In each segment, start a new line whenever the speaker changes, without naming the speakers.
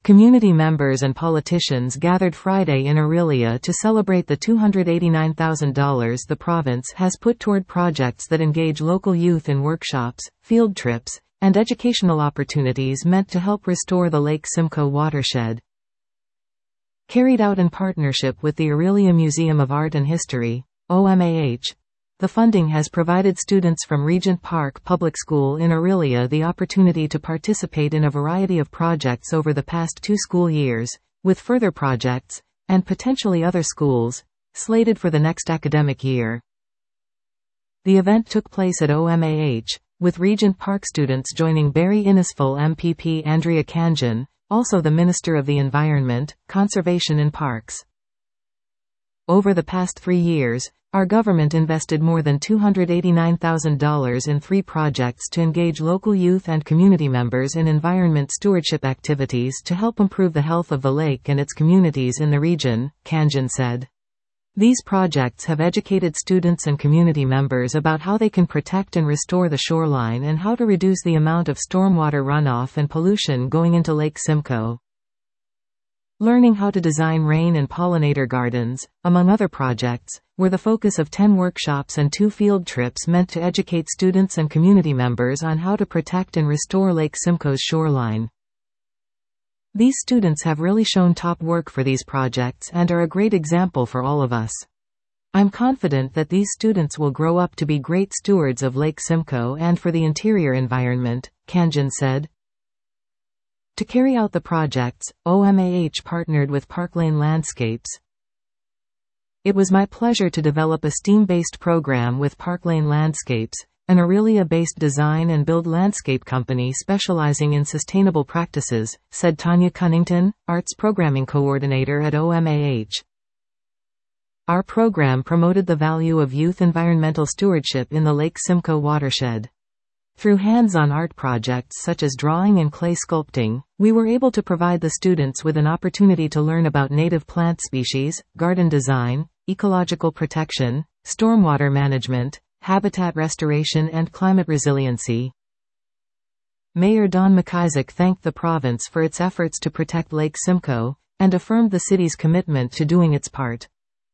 Community members and politicians gathered Friday in Orillia to celebrate the $289,000 the province has put toward projects that engage local youth in workshops, field trips, and educational opportunities meant to help restore the Lake Simcoe watershed. Carried out in partnership with the Orillia Museum of Art and History, OMAH, the funding has provided students from Regent Park Public School in Orillia the opportunity to participate in a variety of projects over the past 2 school years, with further projects, and potentially other schools, slated for the next academic year. The event took place at OMAH, with Regent Park students joining Barrie Innisfil MPP Andrea Khanjin, also the Minister of the Environment, Conservation and Parks. Over the past 3 years, our government invested more than $289,000 in 3 projects to engage local youth and community members in environment stewardship activities to help improve the health of the lake and its communities in the region, Khanjin said. These projects have educated students and community members about how they can protect and restore the shoreline and how to reduce the amount of stormwater runoff and pollution going into Lake Simcoe. Learning how to design rain and pollinator gardens, among other projects, were the focus of 10 workshops and 2 field trips meant to educate students and community members on how to protect and restore Lake Simcoe's shoreline. These students have really shown top work for these projects and are a great example for all of us. I'm confident that these students will grow up to be great stewards of Lake Simcoe and for the interior environment, Khanjin said. To carry out the projects, OMAH partnered with Parklane Landscapes. It was my pleasure to develop a STEAM-based program with Parklane Landscapes, an Orillia-based design and build landscape company specializing in sustainable practices, said Tanya Cunnington, Arts Programming Coordinator at OMAH. Our program promoted the value of youth environmental stewardship in the Lake Simcoe watershed. Through hands-on art projects such as drawing and clay sculpting, we were able to provide the students with an opportunity to learn about native plant species, garden design, ecological protection, stormwater management, habitat restoration and climate resiliency. Mayor Don McIsaac thanked the province for its efforts to protect Lake Simcoe, and affirmed the city's commitment to doing its part.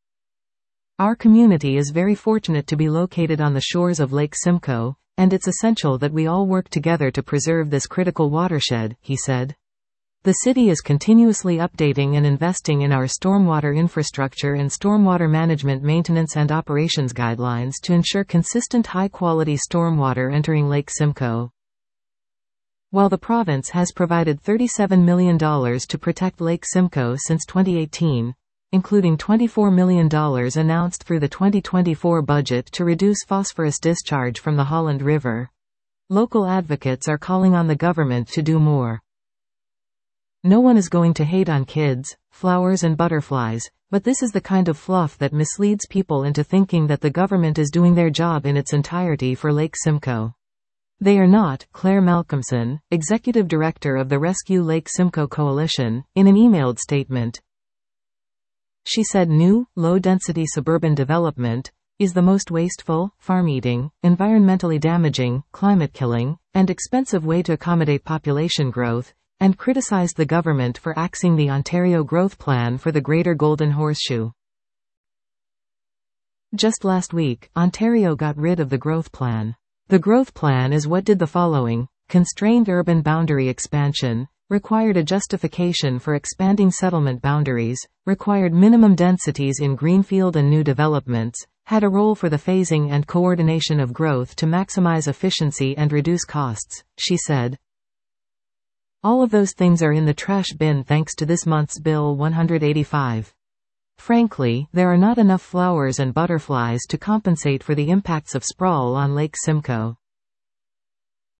Our community is very fortunate to be located on the shores of Lake Simcoe, and it's essential that we all work together to preserve this critical watershed, he said. The city is continuously updating and investing in our stormwater infrastructure and stormwater management maintenance and operations guidelines to ensure consistent high-quality stormwater entering Lake Simcoe. While the province has provided $37 million to protect Lake Simcoe since 2018, including $24 million announced through the 2024 budget to reduce phosphorus discharge from the Holland River, local advocates are calling on the government to do more. No one is going to hate on kids, flowers and butterflies, but this is the kind of fluff that misleads people into thinking that the government is doing their job in its entirety for Lake Simcoe. They are not, Claire Malcolmson, Executive Director of the Rescue Lake Simcoe Coalition, in an emailed statement. She said new, low-density suburban development is the most wasteful, farm-eating, environmentally damaging, climate-killing, and expensive way to accommodate population growth, and criticized the government for axing the Ontario Growth Plan for the Greater Golden Horseshoe. Just last week, Ontario got rid of the Growth Plan. The Growth Plan is what did the following: constrained urban boundary expansion, required a justification for expanding settlement boundaries, required minimum densities in greenfield and new developments, had a role for the phasing and coordination of growth to maximize efficiency and reduce costs, she said. All of those things are in the trash bin thanks to this month's Bill 185. Frankly, there are not enough flowers and butterflies to compensate for the impacts of sprawl on Lake Simcoe.